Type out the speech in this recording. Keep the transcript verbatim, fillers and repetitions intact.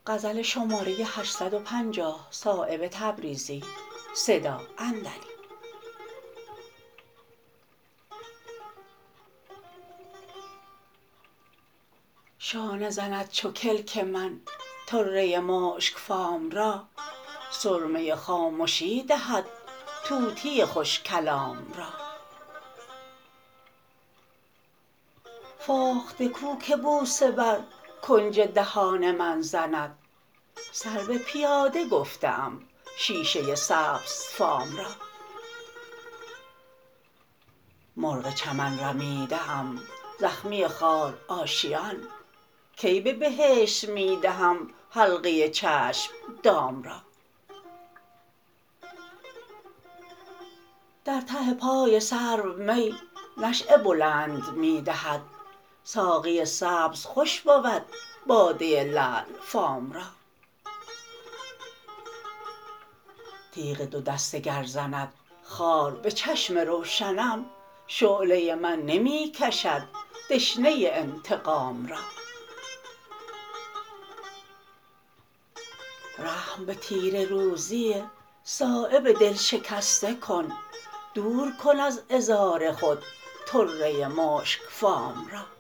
شانه زند چو کلک من طره مشک فام را سرمه خامشی دهد طوطی خوش کلام را فاخته کو که بوسه بر کنج دهان من زند سرو پیاده گفته ام شیشه سبزفام را مرغ چمن رمیده ام زخمی خار آشیان کی به بهشت می دهم حلقه چشم دام را در ته پای سرو می نشیه بلند می دهد ساقی سبز خوش بود باده لعل فام را تیغ دو دسته گر زند خار به چشم روشنم شعله من نمی کشد دشنه انتقام را رحم به تیره روزی صایب دلشکسته کن دور کن از عذار خود طره مشک فام را